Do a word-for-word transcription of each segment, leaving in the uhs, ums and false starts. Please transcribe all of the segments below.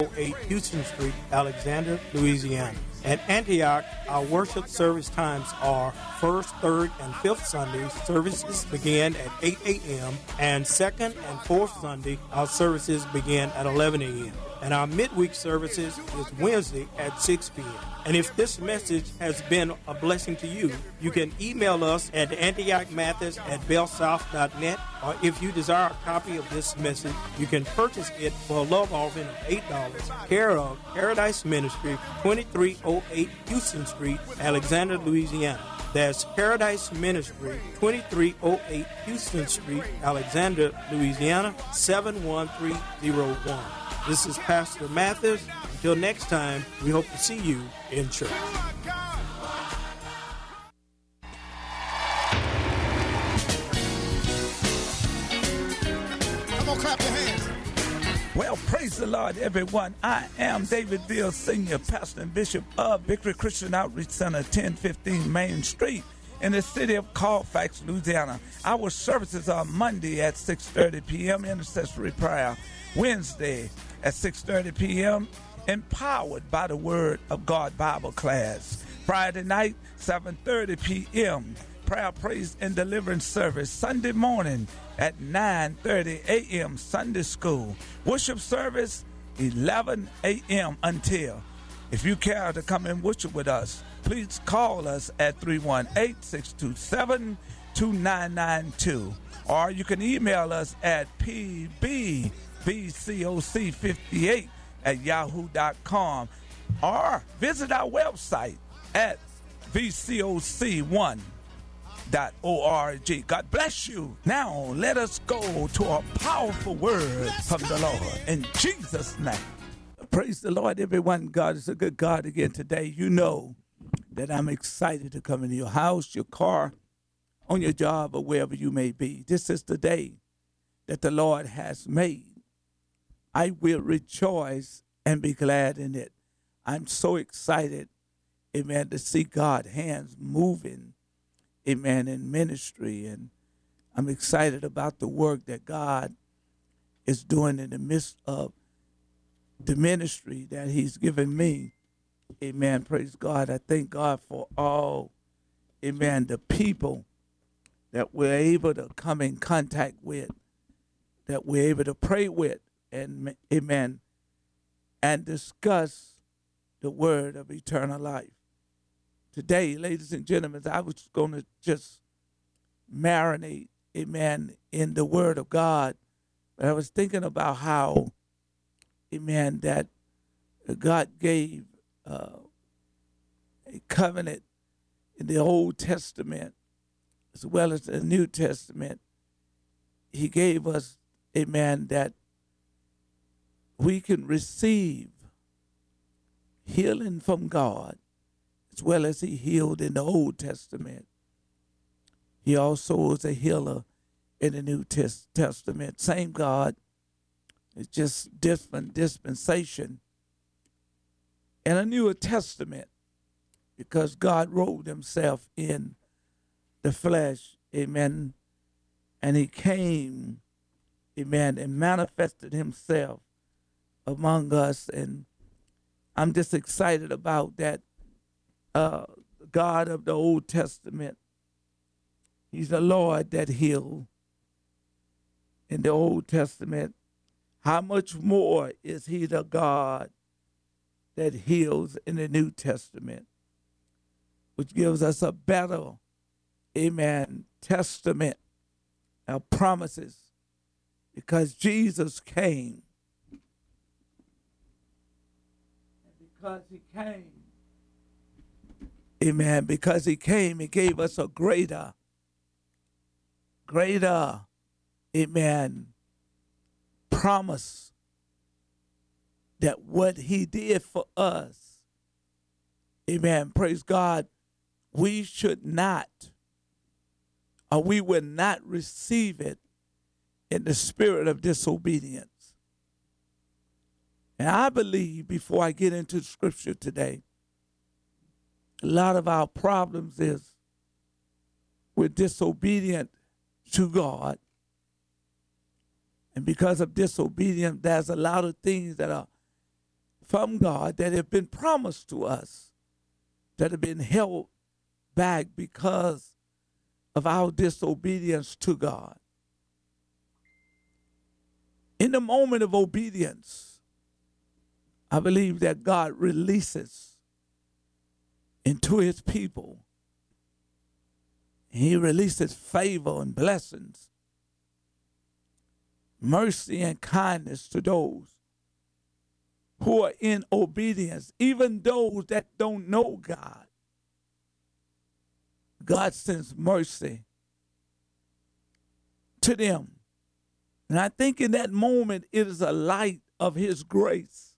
eight Houston Street, Alexandria, Louisiana. At Antioch, our worship service times are first, third, and fifth Sundays. Services begin at eight a.m. and second and fourth Sunday, our services begin at eleven a.m. And our midweek services is Wednesday at six p.m. And if this message has been a blessing to you, you can email us at antiochmathis at bellsouth dot net, or if you desire a copy of this message, you can purchase it for a love offering of eight dollars, care of Paradise Ministry, twenty-three oh eight Houston Street, Alexandria, Louisiana. That's Paradise Ministry, twenty-three oh eight Houston Street, Alexandria, Louisiana, seven one three zero one. This is Pastor Mathis. Until next time, we hope to see you in church. Come on, clap your hands. Well, praise the Lord, everyone. I am David Veal, Senior Pastor and Bishop of Victory Christian Outreach Center, ten fifteen Main Street in the city of Colfax, Louisiana. Our services are Monday at six thirty p.m., intercessory prayer. Wednesday at six thirty p.m., empowered by the Word of God Bible class. Friday night, seven thirty p.m., prayer, praise, and deliverance service. Sunday morning at nine thirty a.m., Sunday school. Worship service, eleven a.m. until. If you care to come and worship with us, please call us at three one eight, six two seven, two nine nine two. Or you can email us at p b v c o c fifty-eight at yahoo dot com, or visit our website at v c o c one dot org. God bless you. Now let us go to a powerful word from the Lord in Jesus' name. Praise the Lord, everyone. God is a good God again today. You know that I'm excited to come into your house, your car, on your job, or wherever you may be. This is the day that the Lord has made. I will rejoice and be glad in it. I'm so excited, amen, to see God's hands moving, amen, in ministry. And I'm excited about the work that God is doing in the midst of the ministry that he's given me. Amen. Praise God. I thank God for all, amen, the people that we're able to come in contact with, that we're able to pray with, and amen, and discuss the word of eternal life. Today, ladies and gentlemen, I was going to just marinate, amen, in the word of God. But I was thinking about how, amen, that God gave uh, a covenant in the Old Testament as well as the New Testament. He gave us, amen, that we can receive healing from God as well as he healed in the Old Testament. He also is a healer in the New Testament. Same God, it's just different dispensation. And a Newer Testament, because God robed himself in the flesh, amen, and he came, amen, and manifested himself among us. And I'm just excited about that. Uh, God of the Old Testament, he's the Lord that healed in the Old Testament. How much more is he the God that heals in the New Testament, which gives us a better, amen, testament of promises, because Jesus came. And because he came, amen, because he came, he gave us a greater, greater, amen, promise that what he did for us, amen, praise God, we should not, or we will not receive it in the spirit of disobedience. And I believe, before I get into scripture today, a lot of our problems is we're disobedient to God. And because of disobedience, there's a lot of things that are from God that have been promised to us, that have been held back because of our disobedience to God. In the moment of obedience, I believe that God releases into his people. He releases favor and blessings, mercy and kindness to those who are in obedience, even those that don't know God. God sends mercy to them. And I think in that moment, it is a light of his grace.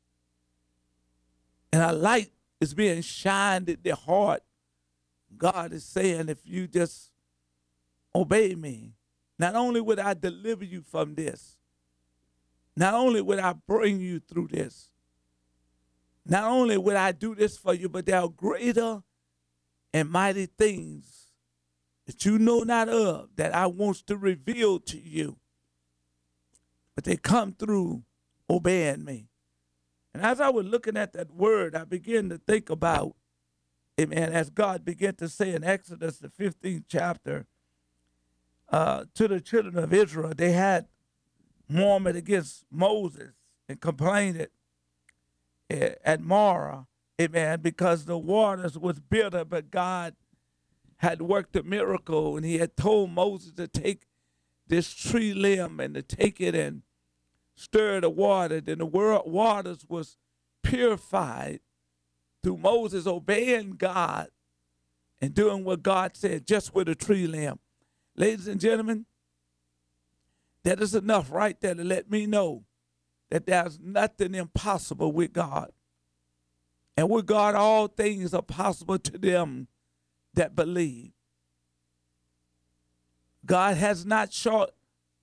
And a light is being shined at their heart. God is saying, if you just obey me, not only would I deliver you from this, not only would I bring you through this, not only would I do this for you, but there are greater and mighty things that you know not of that I want to reveal to you. But they come through obeying me. And as I was looking at that word, I began to think about, amen, as God began to say in Exodus, the fifteenth chapter, uh, to the children of Israel, they had murmured against Moses and complained at, at Marah, amen, because the waters was bitter, but God had worked a miracle, and he had told Moses to take this tree limb and to take it and stir the water. Then the waters was purified through Moses obeying God and doing what God said just with a tree limb. Ladies and gentlemen, that is enough right there to let me know that there's nothing impossible with God. And with God, all things are possible to them that believe. God has not short,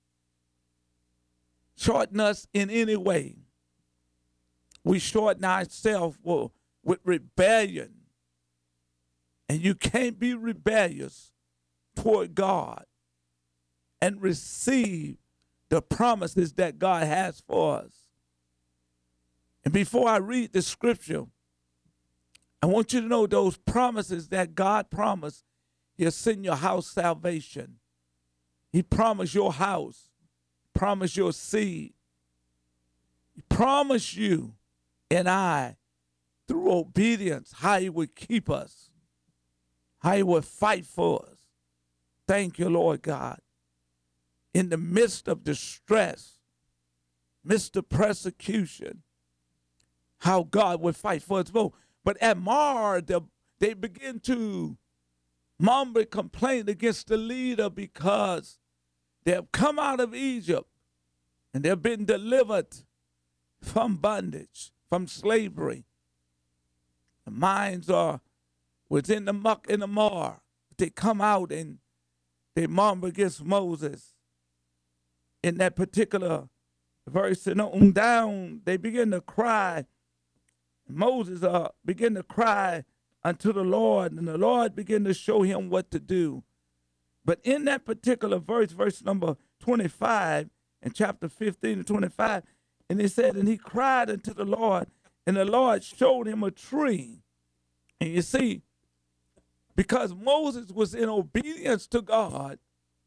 shortened us in any way. We shorten ourselves with, with rebellion. And you can't be rebellious toward God and receive the promises that God has for us. And before I read the scripture, I want you to know those promises that God promised. He'll send your house salvation. He promised your house, promised your seed. He promised you and I, through obedience, how he would keep us, how he would fight for us. Thank you, Lord God. In the midst of distress, midst of persecution, how God would fight for us both. But at Mar, the, they begin to mumble, complain against the leader because they have come out of Egypt and they've been delivered from bondage, from slavery. The minds are within the muck and the mar. They come out and they mumble against Moses. In that particular verse, and on down, they begin to cry. Moses uh, began to cry unto the Lord, and the Lord began to show him what to do. But in that particular verse, verse number twenty-five, in chapter fifteen and twenty-five, and it said, and he cried unto the Lord, and the Lord showed him a tree. And you see, because Moses was in obedience to God,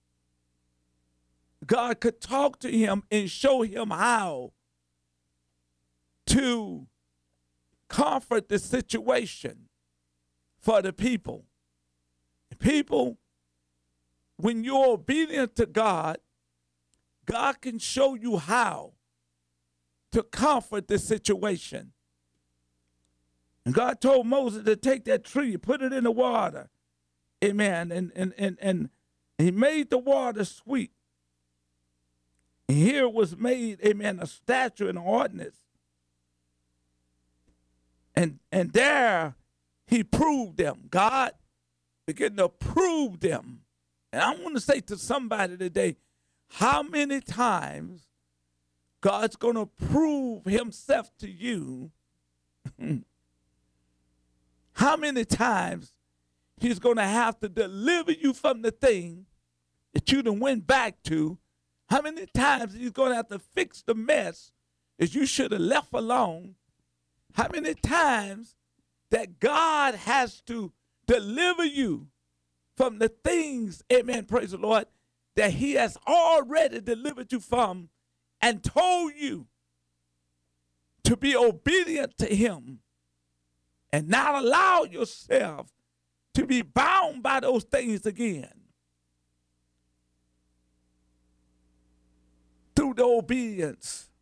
God could talk to him and show him how to comfort the situation for the people. People, when you're obedient to God, God can show you how to comfort the situation. And God told Moses to take that tree, put it in the water. Amen. And, and, and, and he made the water sweet. And here was made, amen, a statue and an ordinance. And, and there he proved them. God began to prove them. And I want to say to somebody today, how many times God's going to prove himself to you? How many times he's going to have to deliver you from the thing that you done went back to? How many times he's going to have to fix the mess that you should have left alone How many times that God has to deliver you from the things, amen, praise the Lord, that he has already delivered you from and told you to be obedient to him and not allow yourself to be bound by those things again. Through the obedience,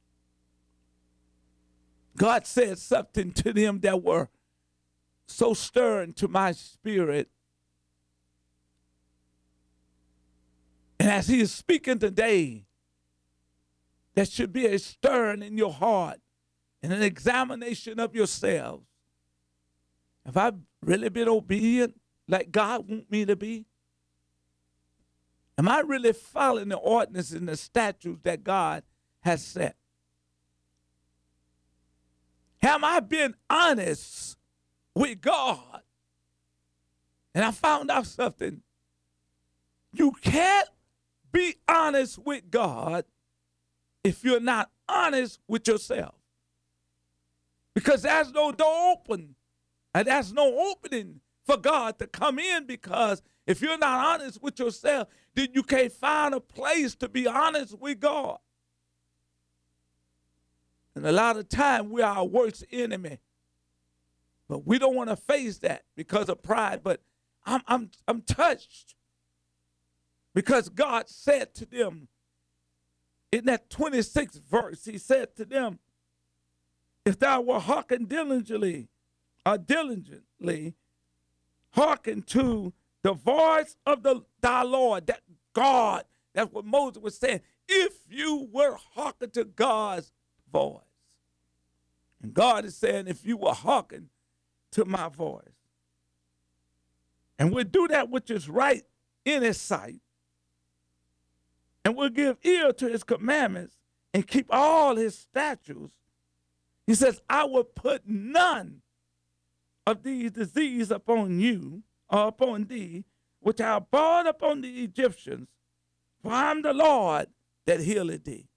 God said something to them that were so stirring to my spirit. And as he is speaking today, there should be a stirring in your heart and an examination of yourselves. Have I really been obedient like God wants me to be? Am I really following the ordinances and the statutes that God has set? Have I been honest with God? And I found out something. You can't be honest with God if you're not honest with yourself. Because there's no door open, and there's no opening for God to come in, because if you're not honest with yourself, then you can't find a place to be honest with God. And a lot of time we're our worst enemy. But we don't want to face that because of pride. But I'm, I'm, I'm touched because God said to them in that twenty-sixth verse, he said to them, if thou were hearken diligently, or diligently, hearken to the voice of the thy Lord, that God, that's what Moses was saying. If you were hearken to God's voice. And God is saying, if you will hearken to my voice, and we'll do that which is right in his sight, and we'll give ear to his commandments and keep all his statutes, he says, I will put none of these diseases upon you or upon thee, which I brought upon the Egyptians, for I am the Lord that healeth thee.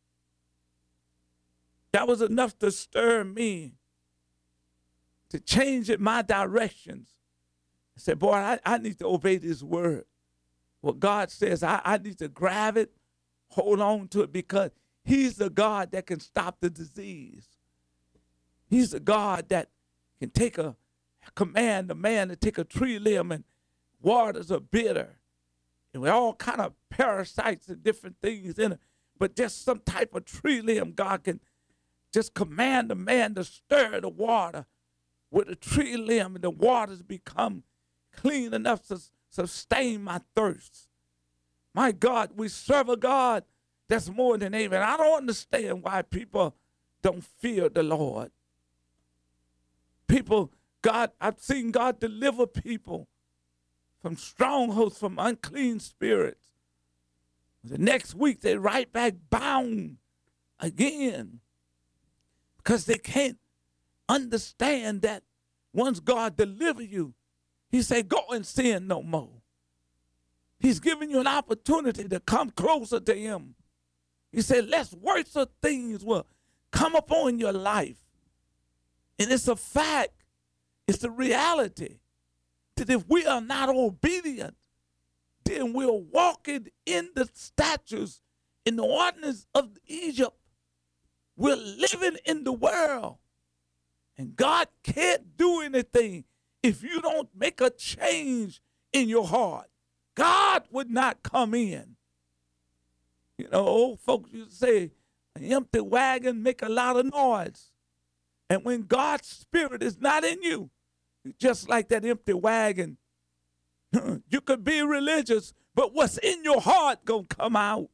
That was enough to stir me, to change it, my directions. I said, boy, I, I need to obey this word. What God says, I, I need to grab it, hold on to it, because he's the God that can stop the disease. He's the God that can take a, command a man to take a tree limb and waters are bitter. And with all kind of parasites and different things in it. But just some type of tree limb, God can just command the man to stir the water with a tree limb, and the waters become clean enough to sustain my thirst. My God, we serve a God that's more than able. And I don't understand why people don't fear the Lord. People, God, I've seen God deliver people from strongholds, from unclean spirits. The next week, they're right back bound again, because they can't understand that once God delivers you, he said, go and sin no more. He's giving you an opportunity to come closer to him. He said, less worse things will come upon your life. And it's a fact. It's a reality that if we are not obedient, then we're walking in the statutes, in the ordinance of Egypt. We're living in the world. And God can't do anything if you don't make a change in your heart. God would not come in. You know, old folks used to say, an empty wagon make a lot of noise. And when God's spirit is not in you, just like that empty wagon, you could be religious, but what's in your heart gonna come out.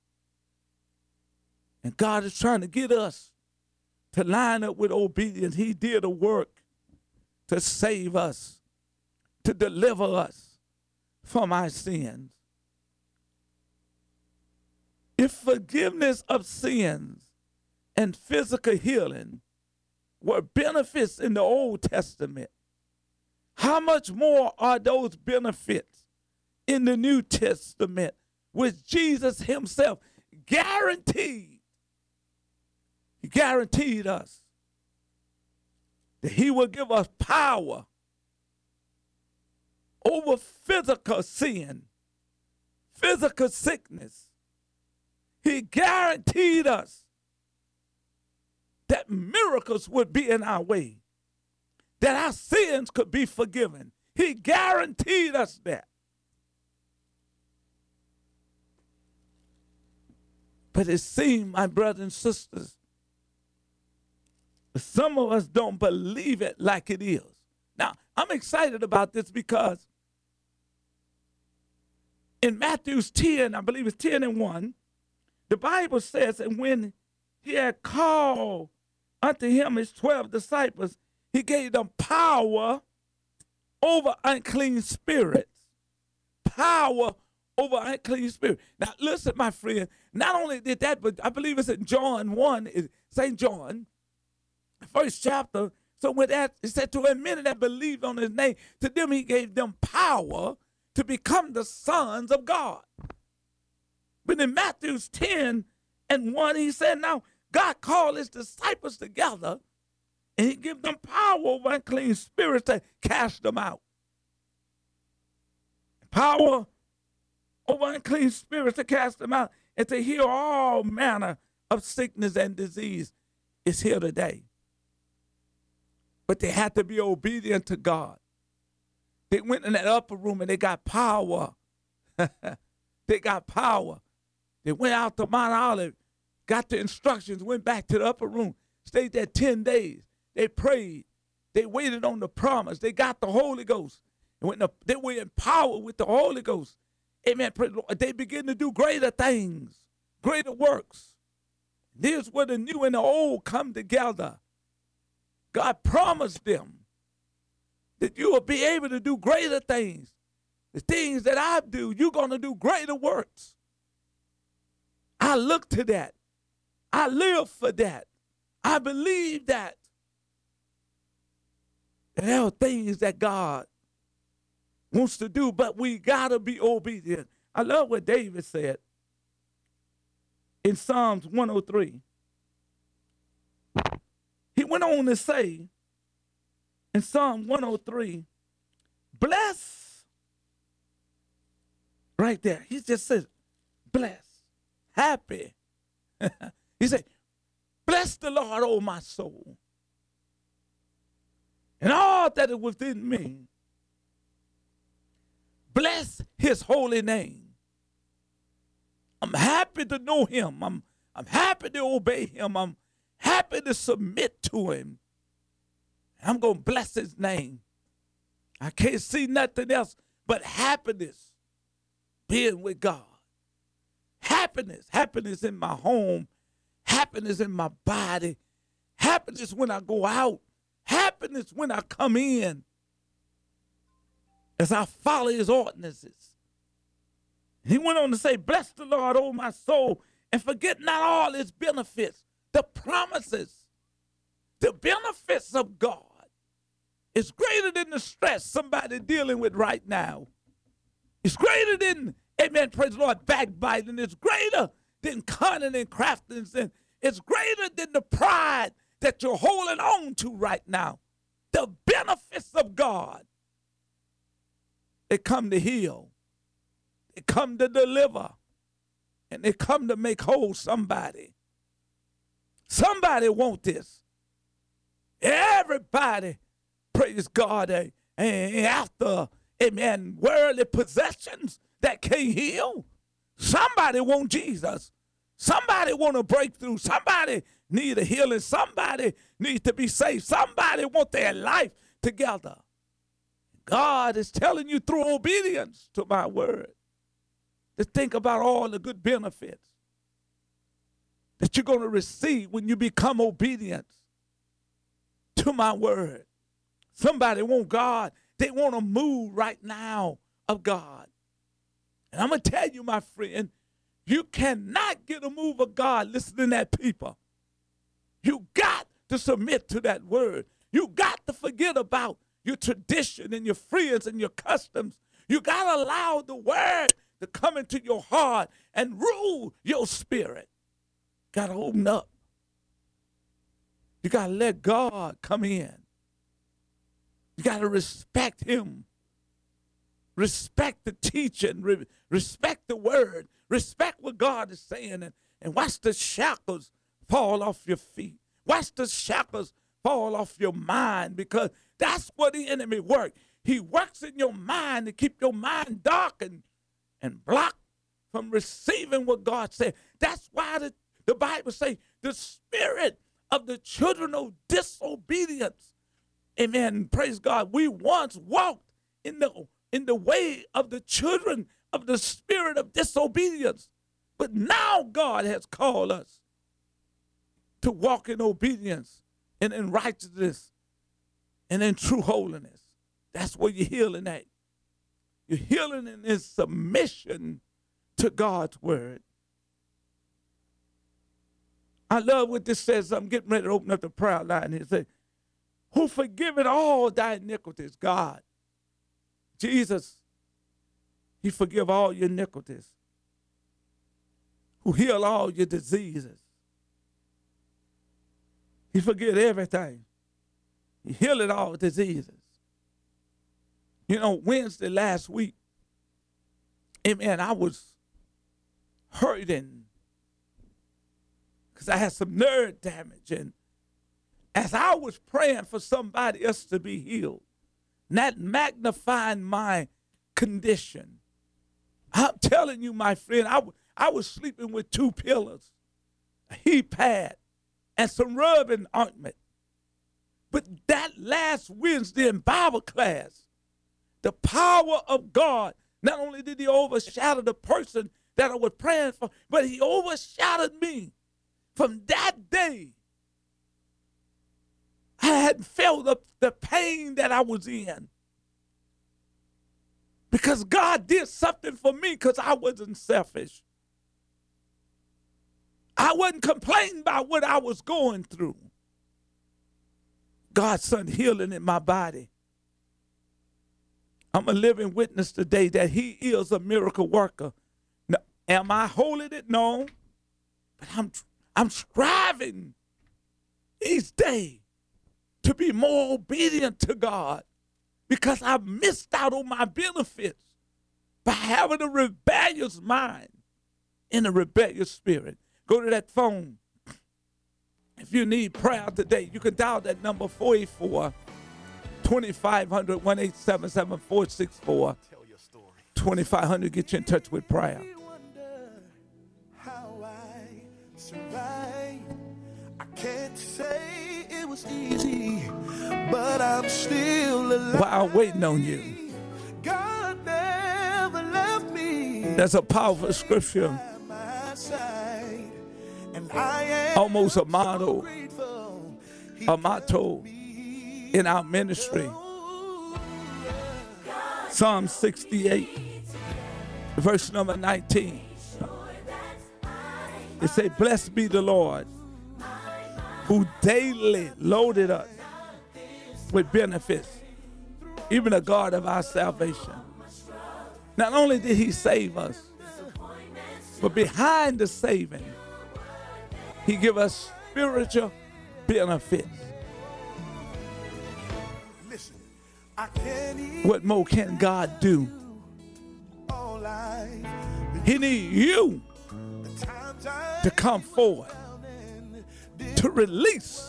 And God is trying to get us to line up with obedience. He did a work to save us, to deliver us from our sins. If forgiveness of sins and physical healing were benefits in the Old Testament, how much more are those benefits in the New Testament, which Jesus himself guaranteed? He guaranteed us that he will give us power over physical sin, physical sickness. He guaranteed us that miracles would be in our way, that our sins could be forgiven. He guaranteed us that. But it seems, my brothers and sisters, some of us don't believe it like it is. Now, I'm excited about this because in Matthew ten, I believe it's ten and one, the Bible says, and when he had called unto him his twelve disciples, he gave them power over unclean spirits. Power over unclean spirits. Now, listen, my friend, not only did that, but I believe it's in John one, Saint John, first chapter. So with that, it said to a many that believed on his name, to them he gave them power to become the sons of God. But in Matthew ten and one, he said, now God called his disciples together and he gave them power over unclean spirits to cast them out. Power over unclean spirits to cast them out and to heal all manner of sickness and disease is here today. But they had to be obedient to God. They went in that upper room and they got power. They got power. They went out to Mount Olive, got the instructions, went back to the upper room, stayed there ten days. They prayed. They waited on the promise. They got the Holy Ghost. And when the, they were empowered with the Holy Ghost, amen, they began to do greater things, greater works. This is where the new and the old come together. God promised them that you will be able to do greater things. The things that I do, you're going to do greater works. I look to that. I live for that. I believe that. And there are things that God wants to do, but we got to be obedient. I love what David said in Psalms one oh three. He went on to say in Psalm one oh three, bless, right there. He just said, bless, happy. He said, bless the Lord, oh my soul, and all that is within me. Bless his holy name. I'm happy to know him. I'm, I'm happy to obey him. I'm happy to submit to him. I'm going to bless his name. I can't see nothing else but happiness being with God. Happiness, happiness in my home, happiness in my body, happiness when I go out, happiness when I come in, as I follow his ordinances. He went on to say, bless the Lord, oh my soul, and forget not all his benefits, the promises, the benefits of God is greater than the stress somebody dealing with right now. It's greater than, amen, praise the Lord, backbiting. It's greater than cunning and craftiness. And it's greater than the pride that you're holding on to right now. The benefits of God. They come to heal. They come to deliver. And they come to make whole somebody. Somebody want this. Everybody, praise God, eh, eh, after, amen, worldly possessions that can't heal. Somebody want Jesus. Somebody want a breakthrough. Somebody need a healing. Somebody needs to be saved. Somebody want their life together. God is telling you through obedience to my word to think about all the good benefits that you're going to receive when you become obedient to my word. Somebody want God. They want to move right now of God. And I'm going to tell you, my friend, you cannot get a move of God listening at people. You got to submit to that word. You got to forget about your tradition and your friends and your customs. You got to allow the word to come into your heart and rule your spirit. Got to open up. You got to let God come in. You got to respect him. Respect the teaching. Re- respect the word. Respect what God is saying. And, and watch the shackles fall off your feet. Watch the shackles fall off your mind, because that's what the enemy works. He works in your mind to keep your mind darkened and blocked from receiving what God said. That's why the, the Bible says the spirit of the children of disobedience. Amen. Praise God. We once walked in the, in the way of the children of the spirit of disobedience. But now God has called us to walk in obedience and in righteousness and in true holiness. That's where you're healing at. You're healing in this submission to God's word. I love what this says. I'm getting ready to open up the prayer line. It says, who forgiveth all thy iniquities, God. Jesus, he forgive all your iniquities. Who heal all your diseases. He forgive everything. He healed all diseases. You know, Wednesday last week, amen, I was hurting because I had some nerve damage. And as I was praying for somebody else to be healed, not magnifying my condition, I'm telling you, my friend, I, I was sleeping with two pillows, a heat pad, and some rubbing ointment. But that last Wednesday in Bible class, the power of God, not only did he overshadow the person that I was praying for, but he overshadowed me. From that day, I hadn't felt the, the pain that I was in. Because God did something for me, because I wasn't selfish. I wasn't complaining about what I was going through. God sent healing in my body. I'm a living witness today that he is a miracle worker. Now, am I holding it? No. But I'm, I'm striving each day to be more obedient to God, because I missed out on my benefits by having a rebellious mind and a rebellious spirit. Go to that phone. If you need prayer today, you can dial that number four eight four, twenty-five hundred, one eight seven seven, four six four. twenty-five hundred, get you in touch with prayer. How I survived. I can't say it was easy, but I'm still alive. While waiting on you. God never left me. That's a powerful scripture. And I am almost a motto, grateful. a motto in our ministry. Psalm sixty-eight, verse number nineteen. It says, blessed be the Lord, who daily loaded us with benefits, even the God of our salvation. Not only did he save us, but behind the saving, he give us spiritual benefits. Listen, I can't What more can God do? all life. He need you The times I to come forward, did to release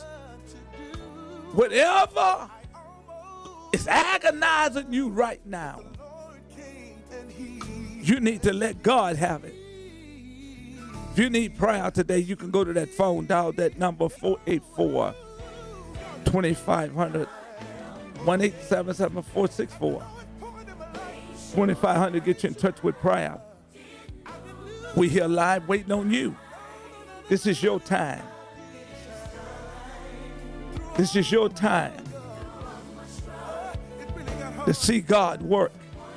whatever is agonizing you right now. Lord came and he You need to let God have it. If you need prayer today, you can go to that phone, dial that number four eight four, twenty-five hundred, one eight seven seven, four six four. twenty-five hundred, get you in touch with prayer. We here live waiting on you. This is your time. This is your time to see God work.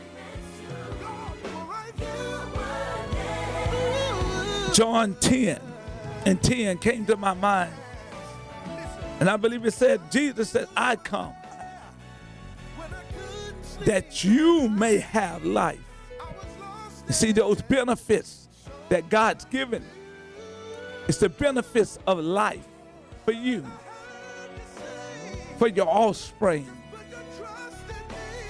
John ten and ten came to my mind. And I believe it said, Jesus said, I come that you may have life. You see, those benefits that God's given, it's the benefits of life for you, for your offspring,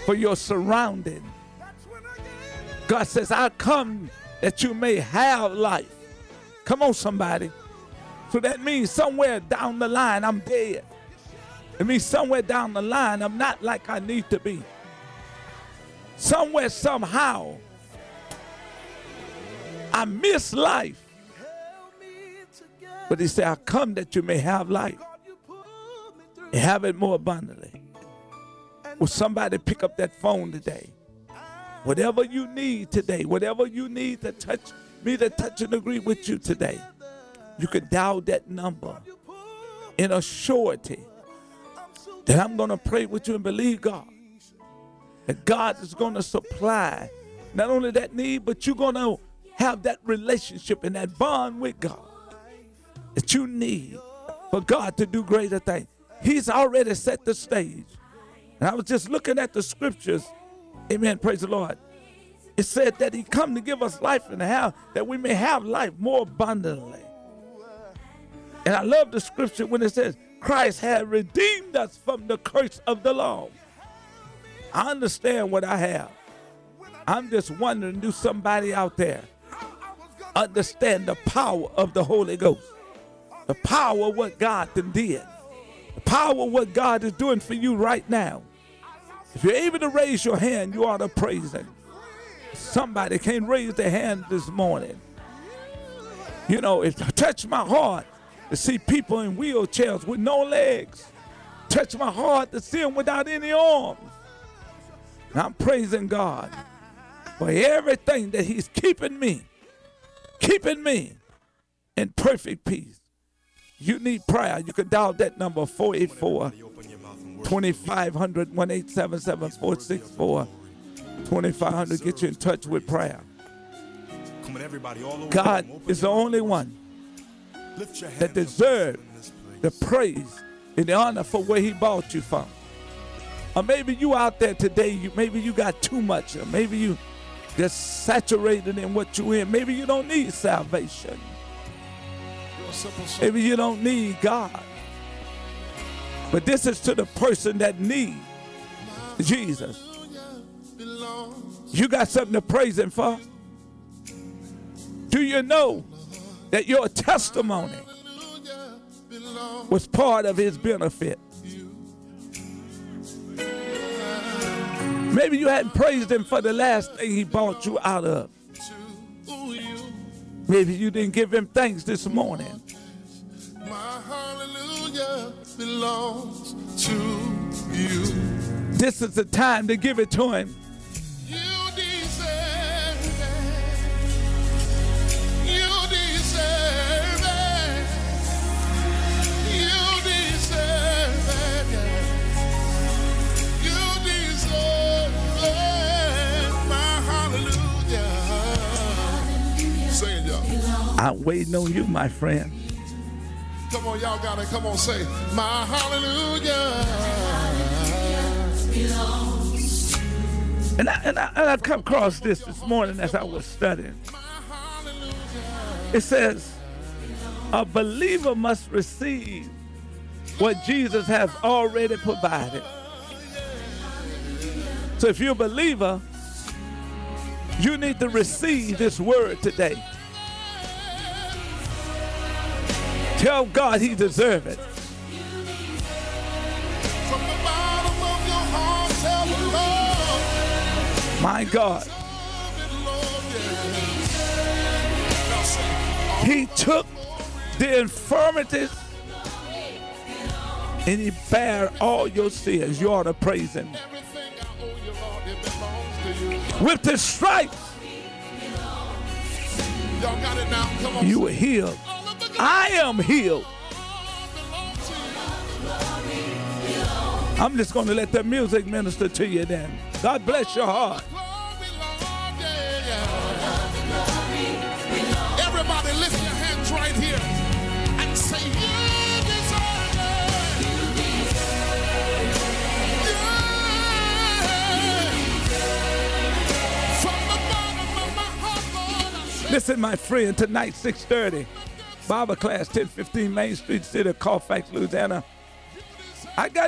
for your surrounding. God says, I come that you may have life. Come on, somebody. So that means somewhere down the line, I'm dead. It means somewhere down the line, I'm not like I need to be. Somewhere, somehow, I miss life. But he said, I come that you may have life and have it more abundantly. Will somebody pick up that phone today? Whatever you need today, whatever you need to touch me to touch and agree with you today, you can dial that number in a surety that I'm going to pray with you and believe God. That God is going to supply not only that need, but you're going to have that relationship and that bond with God that you need for God to do greater things. He's already set the stage. And I was just looking at the scriptures. Amen. Praise the Lord. It said that he come to give us life and have that we may have life more abundantly. And I love the scripture when it says Christ had redeemed us from the curse of the law. I understand what I have. I'm just wondering, do somebody out there understand the power of the Holy Ghost? The power of what God done did. The power of what God is doing for you right now. If you're able to raise your hand, you ought to praise him. Somebody can't raise their hand this morning. You know, it touched my heart to see people in wheelchairs with no legs. Touched my heart to see them without any arms. And I'm praising God for everything that he's keeping me, keeping me in perfect peace. You need prayer. You can dial that number, four eight four, two five zero zero, one eight seven seven, four six four, two five zero zero. Get you in touch with prayer. God is the only one that deserves the praise and the honor for where he brought you from. Or maybe you out there today, you maybe you got too much, or maybe you just saturated in what you're in. Maybe you don't need salvation. Maybe you don't need God. But this is to the person that needs Jesus. You got something to praise him for? Do you know that your testimony was part of his benefit? Maybe you hadn't praised him for the last thing he brought you out of. Maybe you didn't give him thanks this morning. My hallelujah belongs to you. This is the time to give it to him. You deserve it. You deserve it. You deserve it. You deserve it. My hallelujah. Sing it, y'all. I'm waiting on you, my friend. Come on, y'all got it. Come on, say, my hallelujah. And, I, and, I, and I've come across this this morning as I was studying. It says, a believer must receive what Jesus has already provided. So if you're a believer, you need to receive this word today. Tell God he deserves it. From the bottom of your heart, tell the Lord. My God. He took the infirmities and he bare all your sins. You ought to praise him. With the stripes, Y'all got it now. Come on. you were healed. I am healed. I'm just going to let the music minister to you then. God bless your heart. Everybody lift your hands right here and say, you deserve it. Yeah. From the bottom of my heart, Lord, I say, Listen, my friend, tonight, six thirty, Bible class, ten fifteen Main Street, City of Colfax, Louisiana. I got